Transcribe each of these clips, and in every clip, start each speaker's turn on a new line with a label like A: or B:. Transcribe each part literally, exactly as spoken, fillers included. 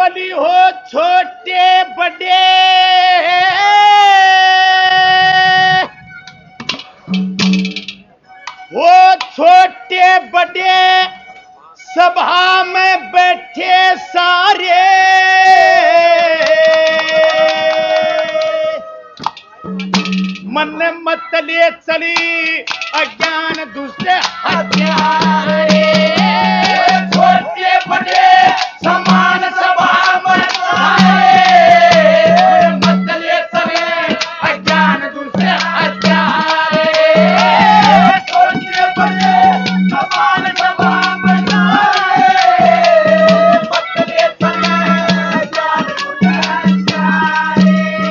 A: बोली हो छोटे बड़े वो छोटे बड़े सभा में बैठे सारे मन मत ले चली अज्ञान दूसरे हत्यारे छोटे बड़े समान सभा में सारे मत ले चले अज्ञान दूसरे हत्यारे छोटे बड़े समान सभा में सारे मत ले चले अज्ञान दूसरे हत्यारे।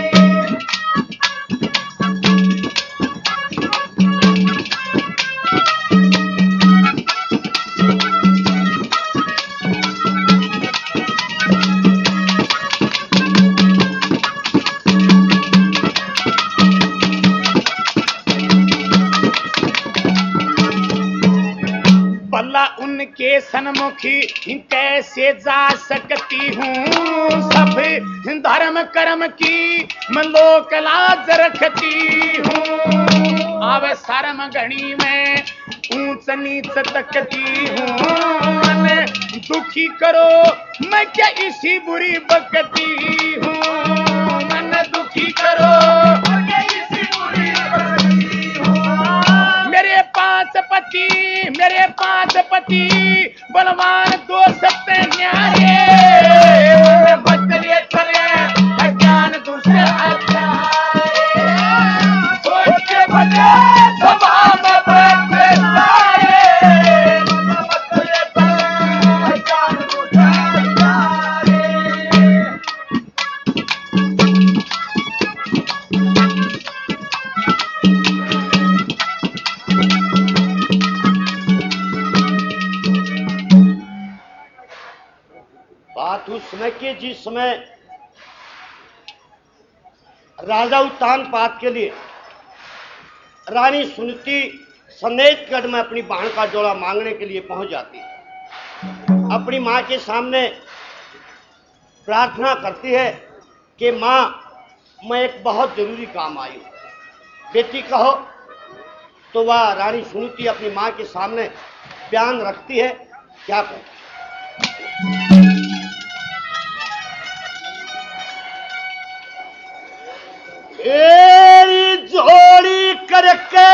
A: उनके सन्मुखी कैसे जा सकती हूँ सब धर्म कर्म की मैं लोक लाज रखती हूँ अब शर्म घड़ी में ऊंच नीच तकती हूँ मन दुखी करो मैं क्या इसी बुरी बकती हूँ मन दुखी करो मैं क्या इसी बुरी बकती हूँ। मेरे पांच पति मेरे पांच पति बलवान दो सत्य न्यारे बदले चले अज्ञान दूसरे हत्यारे सोचे बने सभा में बैठे सारे बदले चले अज्ञान दूसरे हत्यारे।
B: बात उस समय के जिस समय राजा उत्तानपाद के लिए रानी सुनीति सनेतगढ़ में अपनी बहन का जोड़ा मांगने के लिए पहुंच जाती है। अपनी मां के सामने प्रार्थना करती है कि मां मैं एक बहुत जरूरी काम आई हूं, बेटी कहो। तो वह रानी सुनीति अपनी मां के सामने बयान रखती है, क्या कहो। एरी जोड़ी करके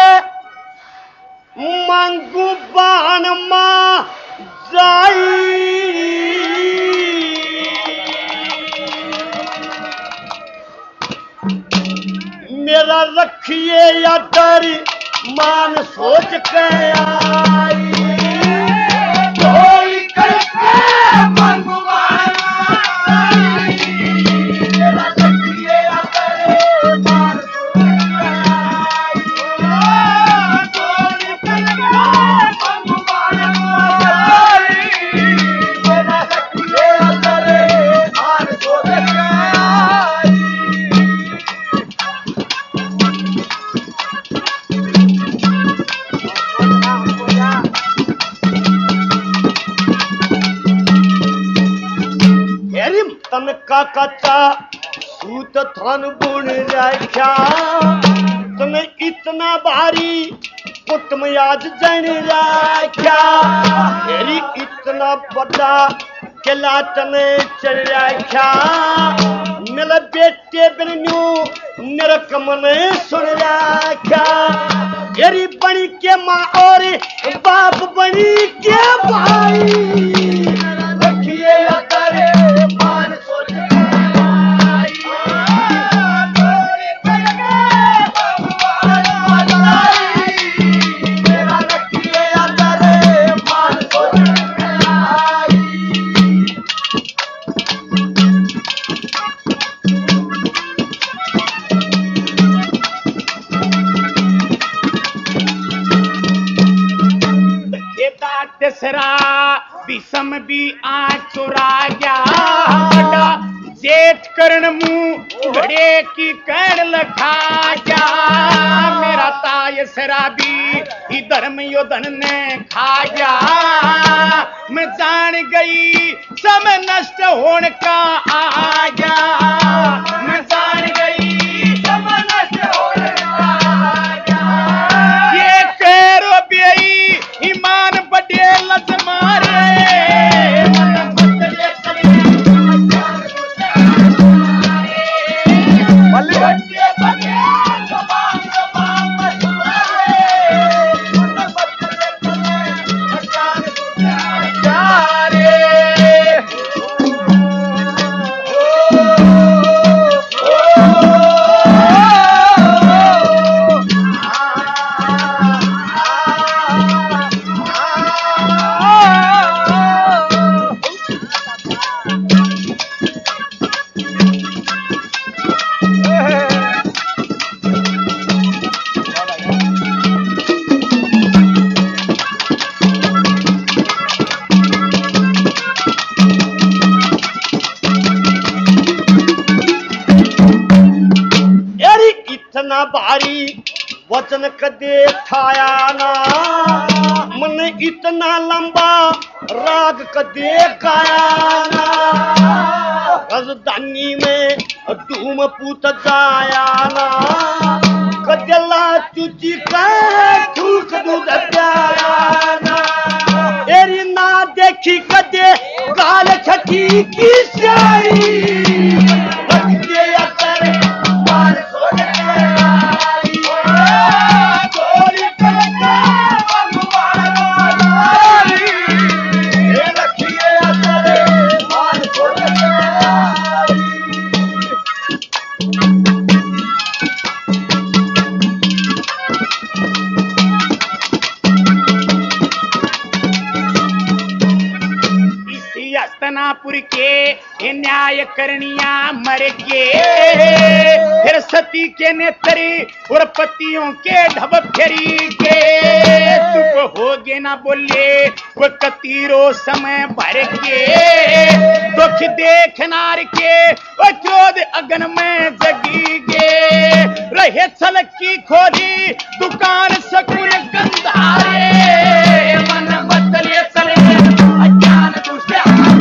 B: मांगू बाण मां जाई मेरा रखिए या डर मान सोच के आई जोड़ी करके मांगू बाण मां जाई मेरा रखिए या डर मान सोच के आई जोड़ी करके मांगू बाण मां जाई मेरा रखिए या डर मान सोच के आई। तनका कच्चा सूत थन बुन रखा तने इतना भारी कुटम आज जन रखा तेरी इतना बड़ा किला तने चल रखा मिल बेटे बिनु नरक मन सुन रखा तेरी बनी के माँ और बाप बनी के भाई रखिए करे मान सोच
A: दसरा विषम भी आ चुरा गया जे
C: सेठ करण मुंह घड़े की कण लखा जा मेरा ताय शराबी ही धर्म यो धन ने खा जा मैं जान गई समय नष्ट होने का आ जा मैं जान गई समय नष्ट होने का आ जा ये करो बेई ईमान बड़े लज मारे
B: भारी वचन कदे ठाया ना मन इतना लंबा राग कदे गाया ना राजधानी में धूम पूत जाया ना कदला तुझी का थूक दूध प्याया ना एरी ना देखी कदे गाल छठी की स्याही
C: हस्तनापुर के न्याय करनिया मर के फिर सती के नेत्री और पतियों के ढब फेरी के चुप हो गे ना बोले वो कतीरो समय भर के दुख देखनार के वो क्रोध अगन में जगी गे रहे छल की खोली दुकान सकुन गंधारे मन बदले चले अज्ञान दूसरे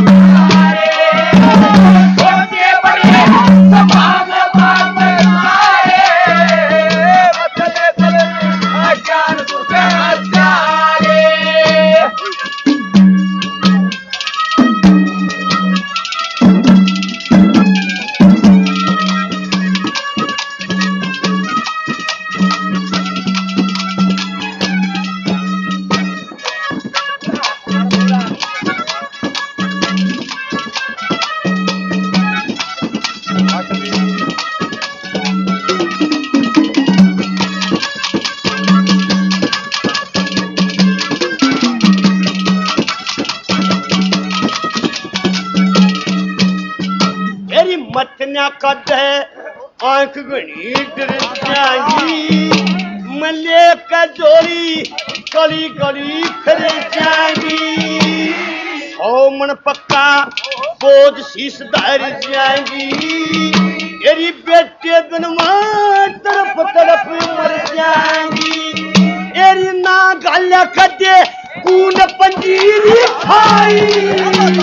B: मथन्या कद आंख घनी डर जाएगी मले का जोड़ी गली गली खड़े जाएगी सौ मन पक्का बोझ शीश धर जाएगी तेरी बेटे बिनमा तरफ तरफ मर जाएगी तेरी ना गाल्या कदे कून पंजीरी खाई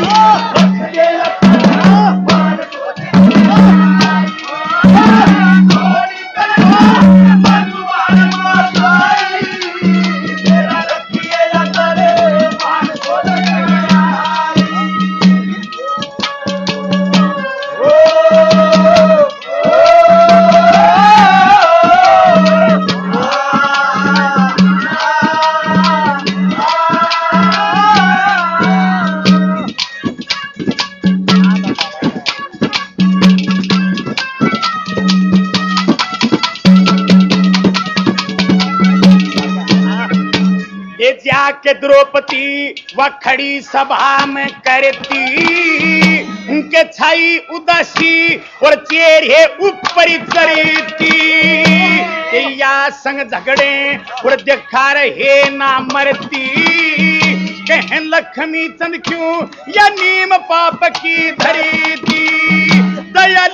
C: के द्रौपदी वह खड़ी सभा में करती उनके छाई उदासी और चेहरे ऊपर चढ़ती या संग झगड़े और देखा रहे ना मरती कहें लक्ष्मी चंद क्यों या नीम पाप की धरी थी दया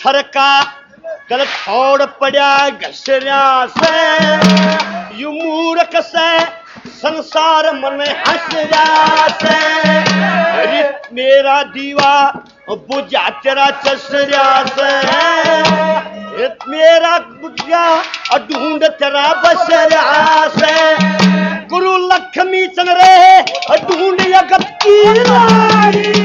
B: पत्थर का गल छोड़ पड़ा घसरिया से, यू मूर्ख से संसार मन हंसरा से, अरे मेरा दीवा बुझा तेरा चसरिया से, मेरा बुझा ढूंढ तेरा बसरिया से, गुरु लक्ष्मी चंद्र ढूंढ अगत्ती लाड़ी